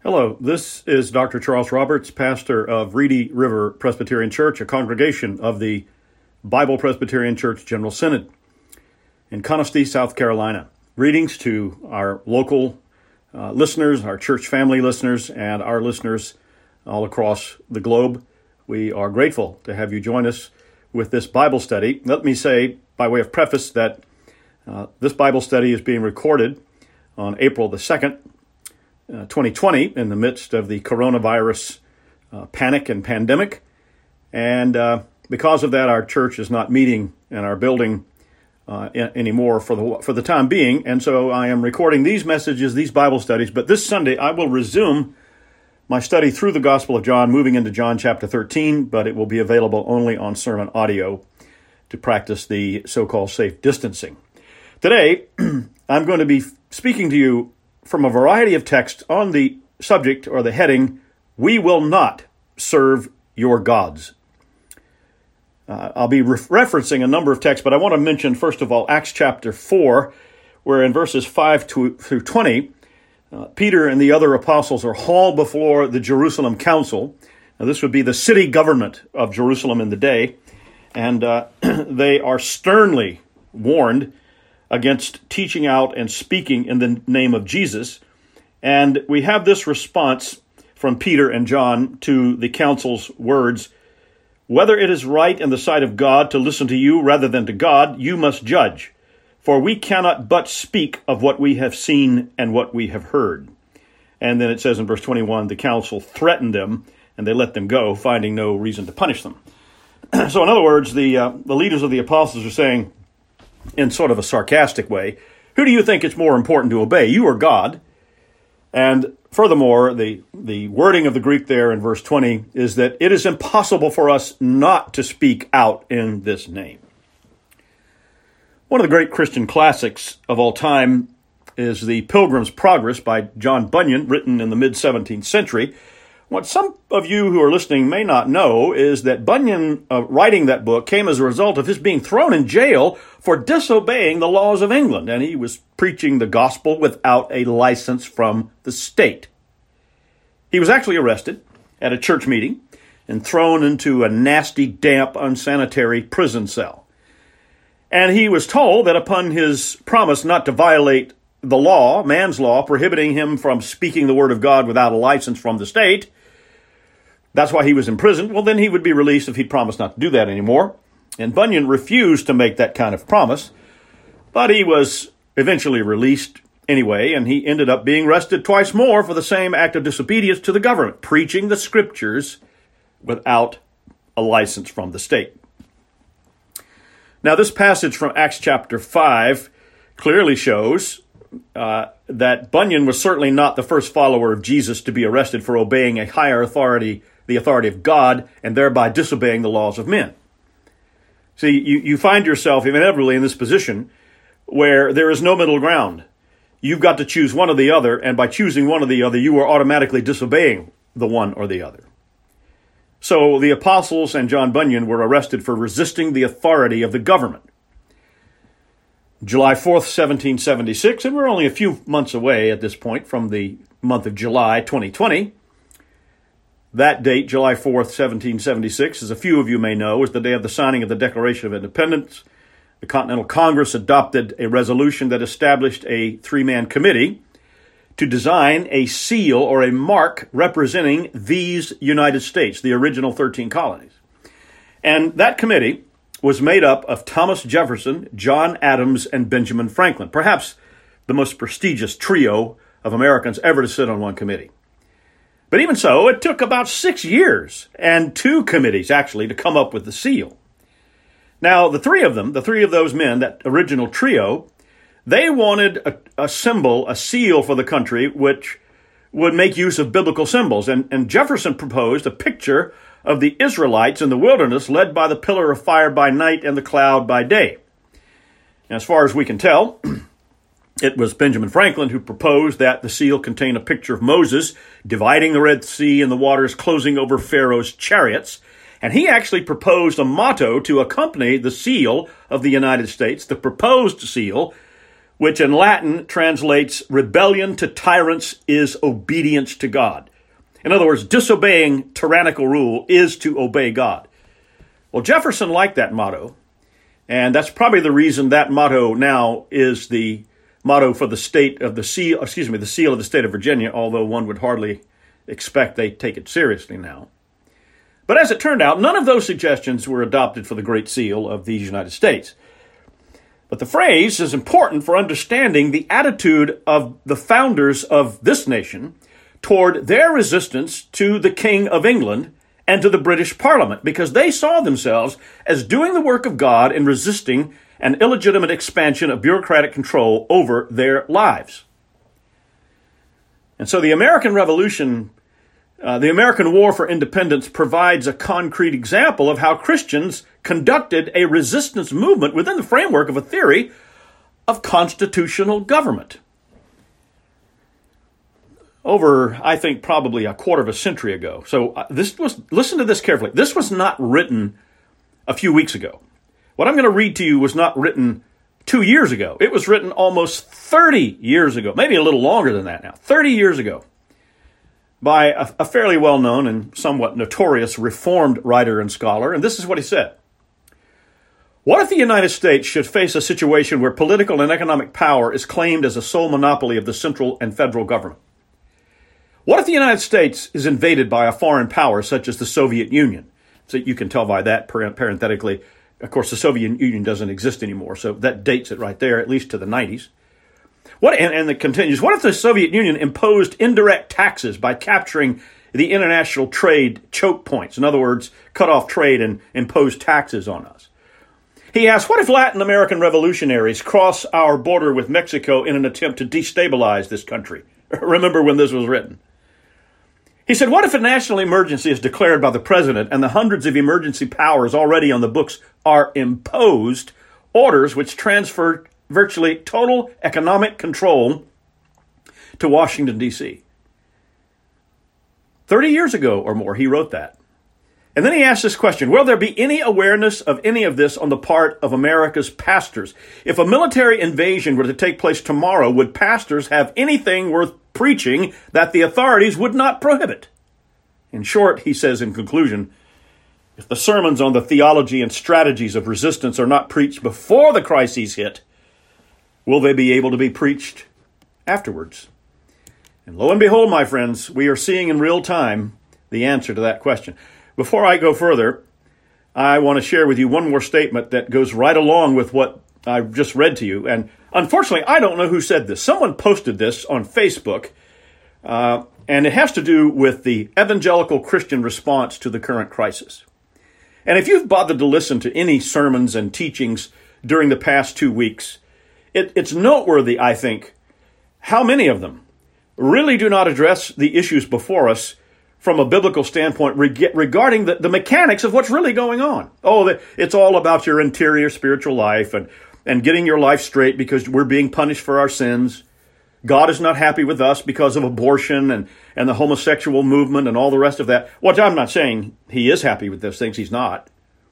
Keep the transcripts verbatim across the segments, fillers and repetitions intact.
Hello, this is Doctor Charles Roberts, pastor of Reedy River Presbyterian Church, a congregation of the Bible Presbyterian Church General Synod in Conestee, South Carolina. Greetings to our local uh, listeners, our church family listeners, and our listeners all across the globe. We are grateful to have you join us with this Bible study. Let me say, by way of preface, that uh, this Bible study is being recorded on April the second, Uh, twenty twenty, in the midst of the coronavirus uh, panic and pandemic. And uh, because of that, our church is not meeting in our building uh, I- anymore for the for the time being. And so I am recording these messages, these Bible studies. But this Sunday, I will resume my study through the Gospel of John, moving into John chapter thirteen, but it will be available only on sermon audio to practice the so-called safe distancing. Today, I'm going to be speaking to you from a variety of texts on the subject or the heading, "We will not serve your gods." Uh, I'll be re- referencing a number of texts, but I want to mention, first of all, Acts chapter four, where in verses five to, through twenty, uh, Peter and the other apostles are hauled before the Jerusalem council. Now, this would be the city government of Jerusalem in the day, and uh, they are sternly warned against teaching out and speaking in the name of Jesus. And we have this response from Peter and John to the council's words, "Whether it is right in the sight of God to listen to you rather than to God, you must judge. For we cannot but speak of what we have seen and what we have heard." And then it says in verse twenty-one, the council threatened them and they let them go, finding no reason to punish them. So in other words, the, uh, the leaders of the apostles are saying, in sort of a sarcastic way, who do you think it's more important to obey, you or God? And furthermore, the, the wording of the Greek there in verse twenty is that it is impossible for us not to speak out in this name. One of the great Christian classics of all time is The Pilgrim's Progress by John Bunyan, written in the mid-seventeenth century. What some of you who are listening may not know is that Bunyan, uh, writing that book, came as a result of his being thrown in jail for disobeying the laws of England, and he was preaching the gospel without a license from the state. He was actually arrested at a church meeting and thrown into a nasty, damp, unsanitary prison cell. And he was told that upon his promise not to violate the law, man's law, prohibiting him from speaking the word of God without a license from the state, that's why he was imprisoned. Well, then he would be released if he'd promised not to do that anymore. And Bunyan refused to make that kind of promise, but he was eventually released anyway, and he ended up being arrested twice more for the same act of disobedience to the government, preaching the scriptures without a license from the state. Now, this passage from Acts chapter five clearly shows uh, that Bunyan was certainly not the first follower of Jesus to be arrested for obeying a higher authority, the authority of God, and thereby disobeying the laws of men. See, you, you find yourself inevitably in this position where there is no middle ground. You've got to choose one or the other, and by choosing one or the other, you are automatically disobeying the one or the other. So the apostles and John Bunyan were arrested for resisting the authority of the government. July fourth, seventeen seventy-six, and we're only a few months away at this point from the month of July twenty twenty. That date, July fourth, seventeen seventy-six, as a few of you may know, is the day of the signing of the Declaration of Independence. The Continental Congress adopted a resolution that established a three-man committee to design a seal or a mark representing these United States, the original thirteen colonies. And that committee was made up of Thomas Jefferson, John Adams, and Benjamin Franklin, perhaps the most prestigious trio of Americans ever to sit on one committee. But even so, it took about six years and two committees, actually, to come up with the seal. Now, the three of them, the three of those men, that original trio, they wanted a, a symbol, a seal for the country, which would make use of biblical symbols. And, and Jefferson proposed a picture of the Israelites in the wilderness led by the pillar of fire by night and the cloud by day. And as far as we can tell, it was Benjamin Franklin who proposed that the seal contain a picture of Moses dividing the Red Sea and the waters closing over Pharaoh's chariots. And he actually proposed a motto to accompany the seal of the United States. The proposed seal which in Latin translates rebellion to tyrants is obedience to God. In other words, disobeying tyrannical rule is to obey God. Well, Jefferson liked that motto, and that's probably the reason that motto now is the motto for the state of the seal, excuse me, the seal of the state of Virginia, although one would hardly expect they take it seriously now. But as it turned out, none of those suggestions were adopted for the Great Seal of these United States. But the phrase is important for understanding the attitude of the founders of this nation toward their resistance to the King of England and to the British Parliament, because they saw themselves as doing the work of God in resisting an illegitimate expansion of bureaucratic control over their lives. And so the American Revolution, uh, the American War for Independence, provides a concrete example of how Christians conducted a resistance movement within the framework of a theory of constitutional government. Over, I think, probably a quarter of a century ago. So uh, this was, listen to this carefully. This was not written a few weeks ago. What I'm going to read to you was not written two years ago. It was written almost thirty years ago, maybe a little longer than that now, thirty years ago, by a, a fairly well-known and somewhat notorious Reformed writer and scholar. And this is what he said. What if the United States should face a situation where political and economic power is claimed as a sole monopoly of the central and federal government? What if the United States is invaded by a foreign power such as the Soviet Union? So you can tell by that parenthetically. Of course, the Soviet Union doesn't exist anymore, so that dates it right there, at least to the nineties. What, and, and it continues, what if the Soviet Union imposed indirect taxes by capturing the international trade choke points? In other words, cut off trade and impose taxes on us. He asks, what if Latin American revolutionaries cross our border with Mexico in an attempt to destabilize this country? Remember when this was written. He said, what if a national emergency is declared by the president and the hundreds of emergency powers already on the books are imposed orders which transfer virtually total economic control to Washington, D C? thirty years ago or more, he wrote that. And then he asked this question, will there be any awareness of any of this on the part of America's pastors? If a military invasion were to take place tomorrow, would pastors have anything worth preaching that the authorities would not prohibit? In short, he says in conclusion, if the sermons on the theology and strategies of resistance are not preached before the crises hit, will they be able to be preached afterwards? And lo and behold, my friends, we are seeing in real time the answer to that question. Before I go further, I want to share with you one more statement that goes right along with what I've just read to you. And unfortunately, I don't know who said this. Someone posted this on Facebook, uh, and it has to do with the evangelical Christian response to the current crisis. And if you've bothered to listen to any sermons and teachings during the past two weeks, it, it's noteworthy, I think, how many of them really do not address the issues before us from a biblical standpoint reg- regarding the, the mechanics of what's really going on. Oh, the, it's all about your interior spiritual life and, and getting your life straight because we're being punished for our sins. God is not happy with us because of abortion and, and the homosexual movement and all the rest of that. Which I'm not saying he is happy with those things. He's not.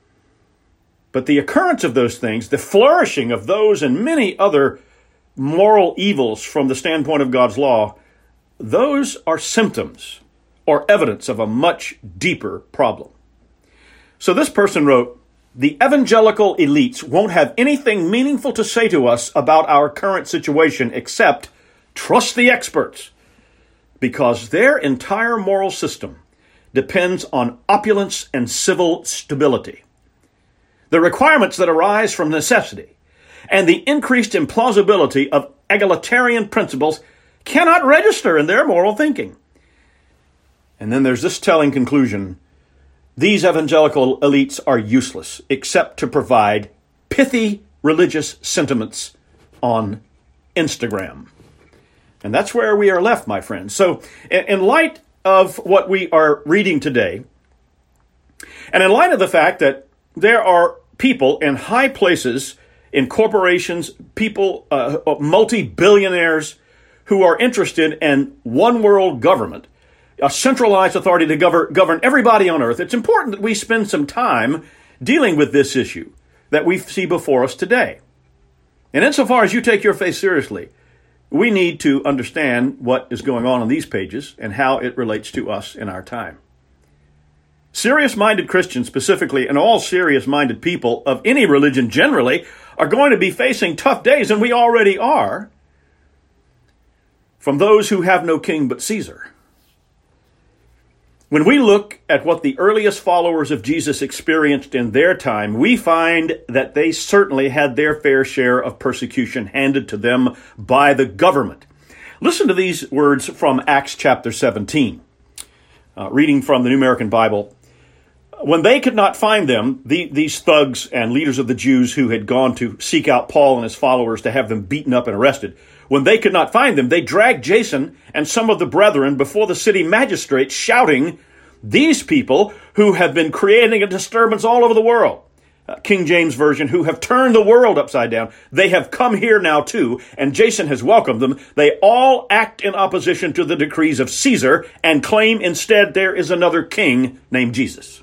But the occurrence of those things, the flourishing of those and many other moral evils from the standpoint of God's law, those are symptoms or evidence of a much deeper problem. So this person wrote, the evangelical elites won't have anything meaningful to say to us about our current situation except trust the experts, because their entire moral system depends on opulence and civil stability. The requirements that arise from necessity and the increased implausibility of egalitarian principles cannot register in their moral thinking. And then there's this telling conclusion. These evangelical elites are useless except to provide pithy religious sentiments on Instagram. And that's where we are left, my friends. So in light of what we are reading today, and in light of the fact that there are people in high places, in corporations, people, uh, multi-billionaires who are interested in one world government, a centralized authority to govern, govern everybody on earth, it's important that we spend some time dealing with this issue that we see before us today. And insofar as you take your faith seriously, we need to understand what is going on in these pages and how it relates to us in our time. Serious-minded Christians specifically, and all serious-minded people of any religion generally, are going to be facing tough days, and we already are, from those who have no king but Caesar. When we look at what the earliest followers of Jesus experienced in their time, we find that they certainly had their fair share of persecution handed to them by the government. Listen to these words from Acts chapter seventeen, uh, reading from the New American Bible. When they could not find them, the, these thugs and leaders of the Jews who had gone to seek out Paul and his followers to have them beaten up and arrested, when they could not find them, they dragged Jason and some of the brethren before the city magistrates, shouting, "These people who have been creating a disturbance all over the world," uh, King James Version, "who have turned the world upside down, they have come here now too, and Jason has welcomed them. They all act in opposition to the decrees of Caesar and claim instead there is another king named Jesus."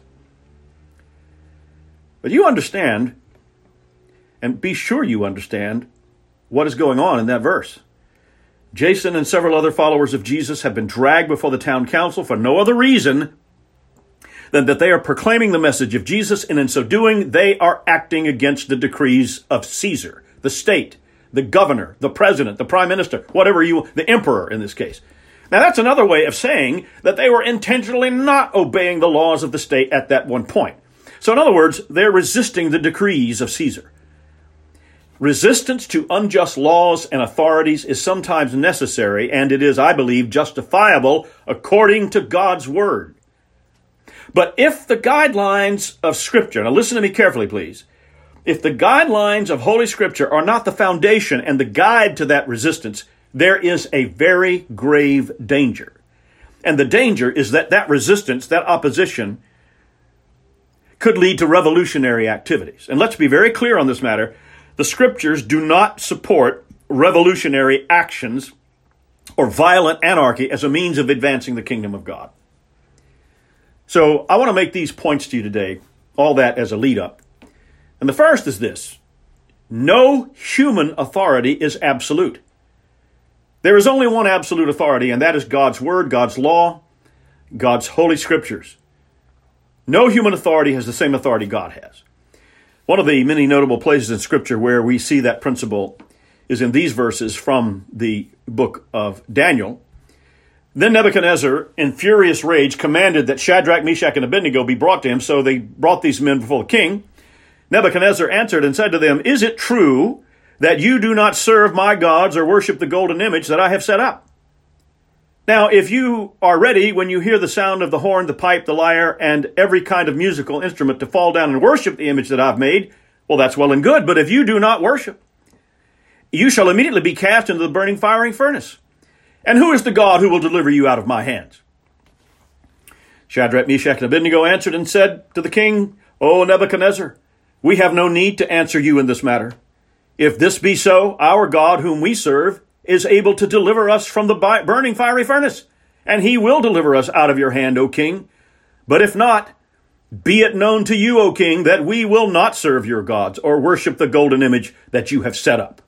But you understand, and be sure you understand, what is going on in that verse. Jason and several other followers of Jesus have been dragged before the town council for no other reason than that they are proclaiming the message of Jesus, and in so doing, they are acting against the decrees of Caesar, the state, the governor, the president, the prime minister, whatever you, the emperor in this case. Now that's another way of saying that they were intentionally not obeying the laws of the state at that one point. So in other words, they're resisting the decrees of Caesar. Resistance to unjust laws and authorities is sometimes necessary, and it is, I believe, justifiable according to God's word. But if the guidelines of Scripture, now listen to me carefully, please. If the guidelines of Holy Scripture are not the foundation and the guide to that resistance, there is a very grave danger. And the danger is that that resistance, that opposition, could lead to revolutionary activities. And let's be very clear on this matter. The Scriptures do not support revolutionary actions or violent anarchy as a means of advancing the kingdom of God. So I want to make these points to you today, all that as a lead up. And the first is this: no human authority is absolute. There is only one absolute authority, and that is God's word, God's law, God's holy scriptures. No human authority has the same authority God has. One of the many notable places in Scripture where we see that principle is in these verses from the book of Daniel. Then Nebuchadnezzar, in furious rage, commanded that Shadrach, Meshach, and Abednego be brought to him. So they brought these men before the king. Nebuchadnezzar answered and said to them, "Is it true that you do not serve my gods or worship the golden image that I have set up? Now, if you are ready when you hear the sound of the horn, the pipe, the lyre, and every kind of musical instrument to fall down and worship the image that I've made, well, that's well and good. But if you do not worship, you shall immediately be cast into the burning fiery furnace. And who is the God who will deliver you out of my hands?" Shadrach, Meshach, and Abednego answered and said to the king, "O Nebuchadnezzar, we have no need to answer you in this matter. If this be so, our God whom we serve is able to deliver us from the burning fiery furnace, and he will deliver us out of your hand, O king. But if not, be it known to you, O king, that we will not serve your gods or worship the golden image that you have set up."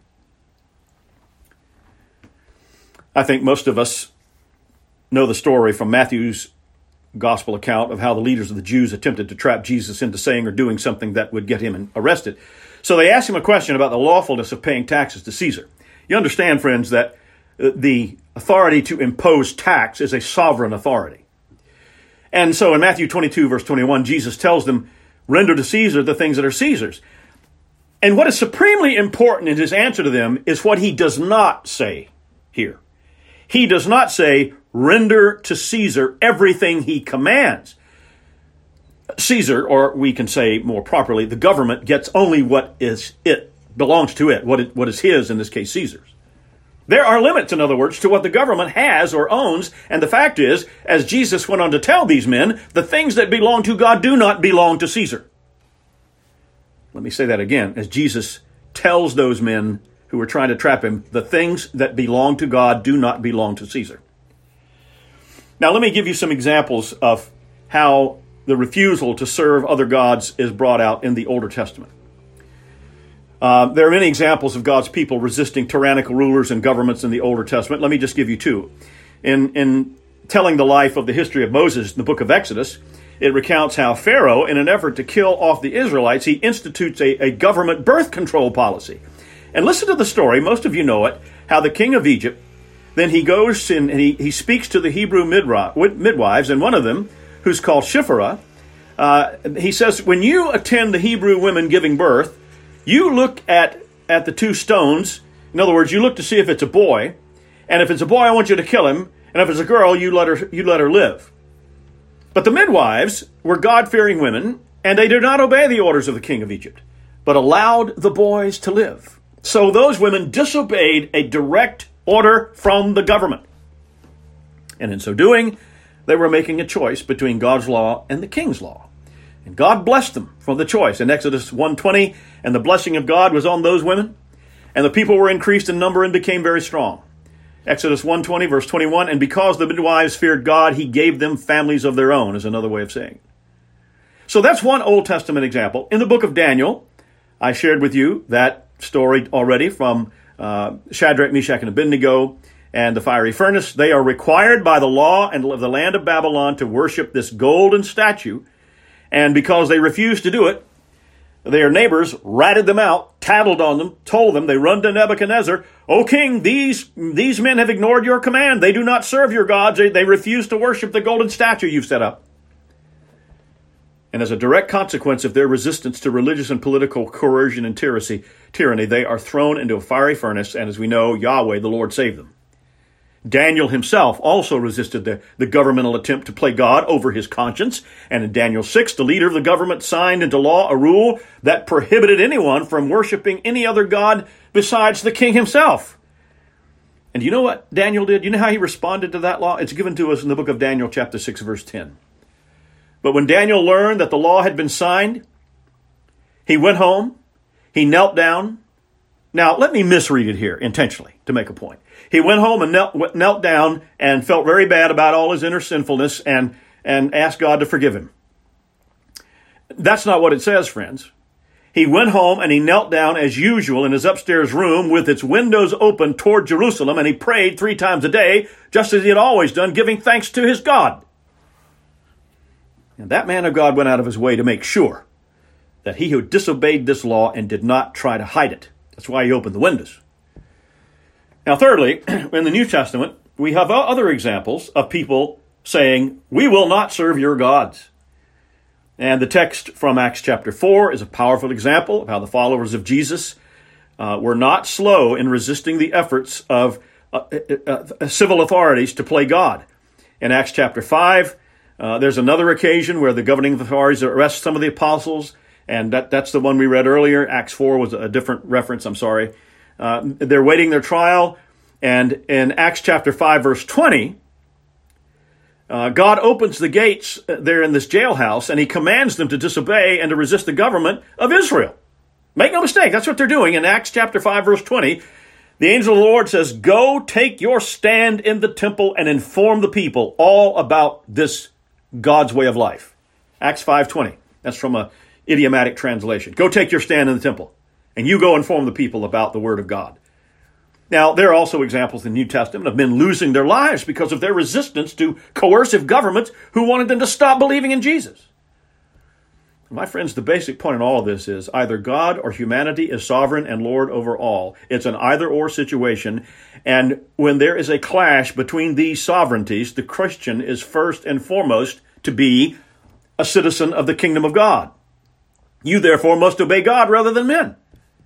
I think most of us know the story from Matthew's gospel account of how the leaders of the Jews attempted to trap Jesus into saying or doing something that would get him arrested. So they asked him a question about the lawfulness of paying taxes to Caesar. You understand, friends, that the authority to impose tax is a sovereign authority. And so in Matthew twenty-two, verse twenty-one, Jesus tells them, "Render to Caesar the things that are Caesar's." And what is supremely important in his answer to them is what he does not say here. He does not say, "Render to Caesar everything he commands." Caesar, or we can say more properly, the government gets only what is it, belongs to it, what, it, what is his, in this case, Caesar's. There are limits, in other words, to what the government has or owns, and the fact is, as Jesus went on to tell these men, the things that belong to God do not belong to Caesar. Let me say that again. As Jesus tells those men who were trying to trap him, the things that belong to God do not belong to Caesar. Now, let me give you some examples of how the refusal to serve other gods is brought out in the Older Testament. Uh, there are many examples of God's people resisting tyrannical rulers and governments in the Older Testament. Let me just give you two. In, in telling the life of the history of Moses in the book of Exodus, it recounts how Pharaoh, in an effort to kill off the Israelites, he institutes a, a government birth control policy. And listen to the story, most of you know it, how the king of Egypt, then he goes and he, he speaks to the Hebrew midwives, and one of them, who's called Shiphrah, uh, he says, when you attend the Hebrew women giving birth, you look at, at the two stones. In other words, you look to see if it's a boy, and if it's a boy, I want you to kill him, and if it's a girl, you let her, you let her live. But the midwives were God-fearing women, and they did not obey the orders of the king of Egypt, but allowed the boys to live. So those women disobeyed a direct order from the government. And in so doing, they were making a choice between God's law and the king's law. And God blessed them for the choice. In Exodus one twenty, and the blessing of God was on those women, and the people were increased in number and became very strong. Exodus one twenty, verse twenty-one, and because the midwives feared God, he gave them families of their own, is another way of saying it. So that's one Old Testament example. In the book of Daniel, I shared with you that story already from uh, Shadrach, Meshach, and Abednego and the fiery furnace. They are required by the law and of the land of Babylon to worship this golden statue. And because they refused to do it, their neighbors ratted them out, tattled on them, told them, they run to Nebuchadnezzar, O king, these, these men have ignored your command. They do not serve your gods. They, they refuse to worship the golden statue you've set up. And as a direct consequence of their resistance to religious and political coercion and tyranny, tyranny, they are thrown into a fiery furnace, and as we know, Yahweh, the Lord, saved them. Daniel himself also resisted the, the governmental attempt to play God over his conscience. And in Daniel six, the leader of the government signed into law a rule that prohibited anyone from worshiping any other god besides the king himself. And you know what Daniel did? You know how he responded to that law? It's given to us in the book of Daniel, chapter six, verse ten. But when Daniel learned that the law had been signed, he went home, he knelt down. Now, let me misread it here intentionally to make a point. He went home and knelt, knelt down and felt very bad about all his inner sinfulness and, and asked God to forgive him. That's not what it says, friends. He went home and he knelt down as usual in his upstairs room with its windows open toward Jerusalem, and he prayed three times a day, just as he had always done, giving thanks to his God. And that man of God went out of his way to make sure that he who disobeyed this law and did not try to hide it. That's why he opened the windows. Now, thirdly, in the New Testament, we have other examples of people saying, we will not serve your gods. And the text from Acts chapter four is a powerful example of how the followers of Jesus uh, were not slow in resisting the efforts of uh, uh, uh, civil authorities to play God. In Acts chapter five, uh, there's another occasion where the governing authorities arrest some of the apostles, and that, that's the one we read earlier. Acts four was a different reference, I'm sorry. Uh, they're waiting their trial, and in Acts chapter five, verse twenty, uh, God opens the gates there in this jailhouse, and he commands them to disobey and to resist the government of Israel. Make no mistake, that's what they're doing. In Acts chapter five, verse twenty, the angel of the Lord says, go take your stand in the temple and inform the people all about this God's way of life. Acts five twenty, that's from a idiomatic translation. Go take your stand in the temple, and you go inform the people about the word of God. Now, there are also examples in the New Testament of men losing their lives because of their resistance to coercive governments who wanted them to stop believing in Jesus. My friends, the basic point in all of this is either God or humanity is sovereign and Lord over all. It's an either-or situation, and when there is a clash between these sovereignties, the Christian is first and foremost to be a citizen of the kingdom of God. You, therefore, must obey God rather than men.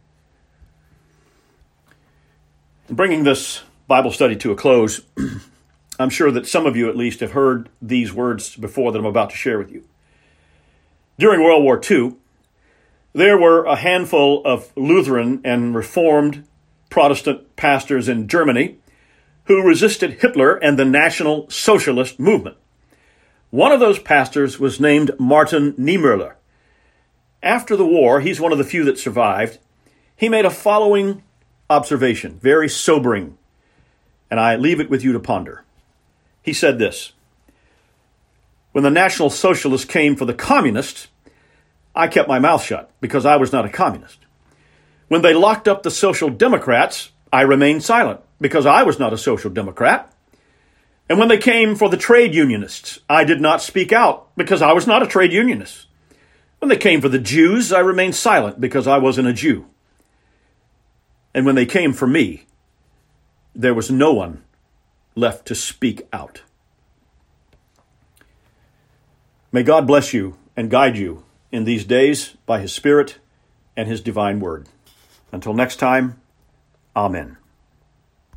Bringing this Bible study to a close, I'm sure that some of you at least have heard these words before that I'm about to share with you. During World War Two, there were a handful of Lutheran and Reformed Protestant pastors in Germany who resisted Hitler and the National Socialist movement. One of those pastors was named Martin Niemöller. After the war, he's one of the few that survived. He made a following observation, very sobering, and I leave it with you to ponder. He said this: when the National Socialists came for the communists, I kept my mouth shut because I was not a communist. When they locked up the Social Democrats, I remained silent because I was not a Social Democrat. And when they came for the trade unionists, I did not speak out because I was not a trade unionist. When they came for the Jews, I remained silent because I wasn't a Jew. And when they came for me, there was no one left to speak out. May God bless you and guide you in these days by his Spirit and his divine word. Until next time, amen.